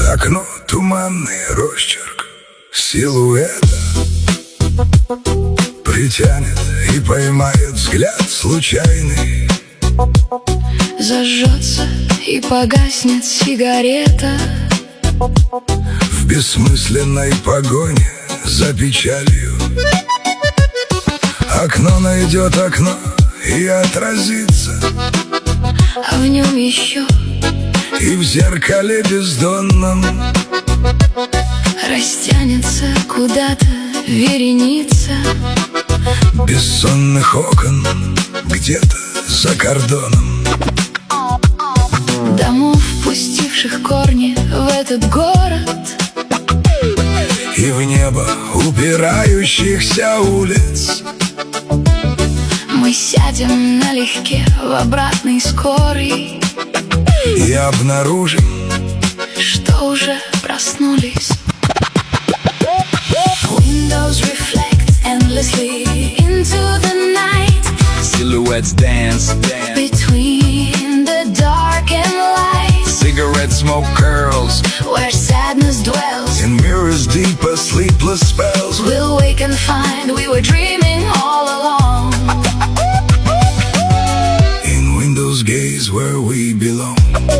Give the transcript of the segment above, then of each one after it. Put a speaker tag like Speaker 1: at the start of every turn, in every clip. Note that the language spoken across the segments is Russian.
Speaker 1: Окно, туманный росчерк силуэта притянет и поймает взгляд случайный.
Speaker 2: Зажжется и погаснет сигарета
Speaker 1: В бессмысленной погоне за печалью. Окно найдет окно и отразится,
Speaker 2: а в нем еще
Speaker 1: и в зеркале бездонном
Speaker 2: растянется куда-то вереница
Speaker 1: бессонных окон где-то за кордоном.
Speaker 2: Домов, пустивших корни в этот город,
Speaker 1: И в небо упирающихся улиц.
Speaker 2: мы сядем налегке в обратный скорый
Speaker 1: И обнаружим,
Speaker 2: что уже проснулись. Windows reflect endlessly into the night.
Speaker 3: Silhouettes dance,
Speaker 2: Between the dark and light,
Speaker 3: cigarette smoke curls,
Speaker 2: where sadness dwells.
Speaker 1: in mirrors deep as sleepless spells.
Speaker 2: We'll wake and find we were dreaming all along.
Speaker 1: In windows gaze where we belong.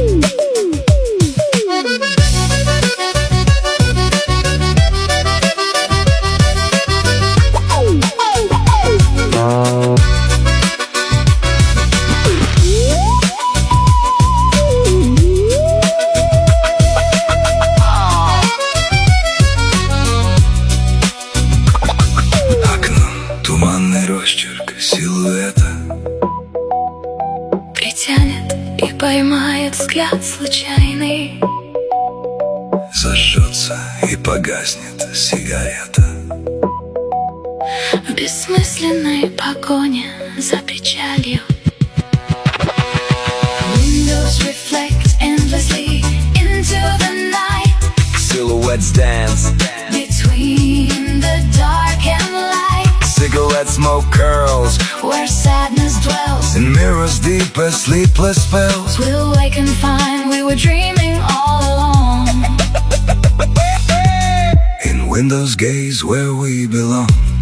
Speaker 1: Туманный росчерк силуэта
Speaker 2: Притянет и поймает взгляд случайный.
Speaker 1: зажжется и погаснет сигарета
Speaker 2: В бессмысленной погоне за печалью. Windows reflect endlessly into the night.
Speaker 3: silhouettes dance,
Speaker 2: Between the dark and light,
Speaker 3: cigarette smoke curls,
Speaker 2: where sadness dwells.
Speaker 1: in mirrors deep as sleepless spells.
Speaker 2: We'll wake and find we were dreaming all along.
Speaker 1: In windows gaze where we belong.